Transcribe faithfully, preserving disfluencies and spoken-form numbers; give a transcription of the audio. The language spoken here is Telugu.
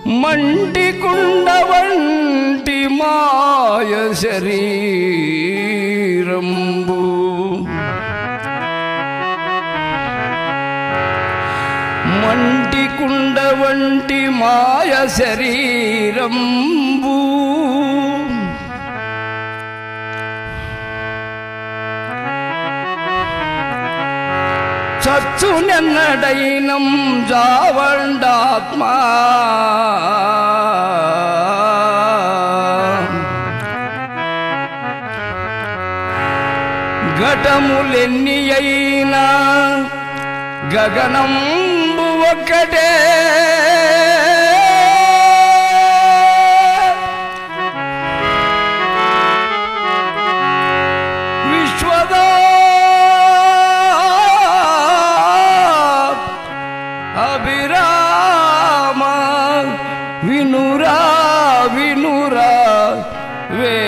మంటి కుండ వంటి మాయ శరీరంబు మంటి కుండ వంటి మాయ శరీరంబు చచ్చునెన్నడైనం జావండాత్మా ఘటములెన్ని అయినా గగనంబు ఒక్కటే విశ్వదా అభిరామ వినురా వినురా వే